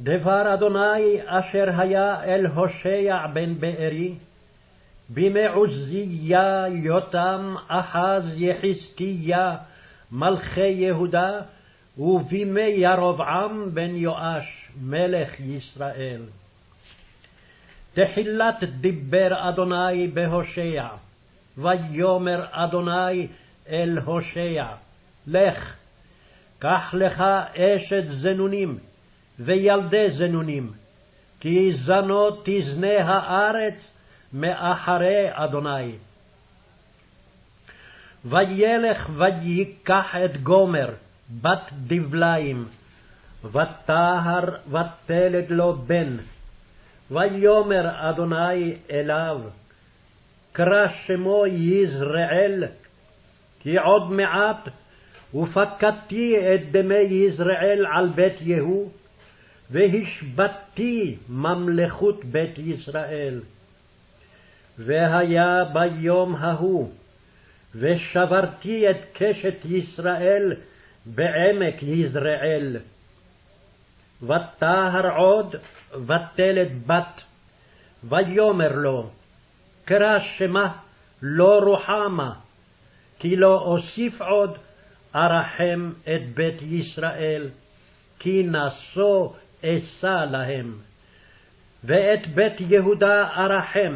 דבר אדוני אשר היה אל הושע בן בארי, בימי עוזיה, יותם, אחז, יחזקיה, מלכי יהודה, ובימי ירבעם בן יואש, מלך ישראל. תחילת דיבר אדוני בהושע, ויאמר אדוני אל הושע, לך, קח לך אשת זנונים, וילדי זנונים, כי זנות תזנה הארץ מאחרי אדוני. וילך ויקח את גומר, בת דבליים, וטהר ותלד לו בן. ויאמר אדוני אליו, קרא שמו יזרעאל, כי עוד מעט ופקדתי את דמי יזרעאל על בית יהוא, והשבתתי ממלכות בית ישראל. והיה ביום ההוא, ושברתי את קשת ישראל בעמק יזרעאל. ותהר עוד ותלד בת, ויאמר לו, קרא שמה לא רוחמה, כי לא אוסיף עוד ארחם את בית ישראל, כי נשוא אשא להם. ואת בית יהודה ארחם,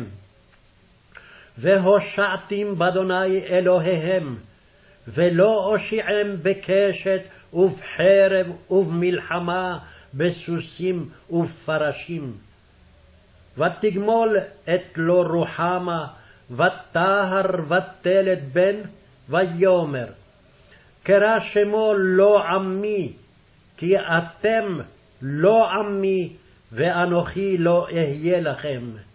והושעתים באדוני אלוהיהם, ולא אושיעם בקשת ובחרב ובמלחמה, בסוסים ובפרשים. ותגמול את לא רוחמה, ותהר ותלד בן, ויאמר, קרא שמו לא עמי, כי אתם לא עמי, ואנוכי לא אהיה לכם.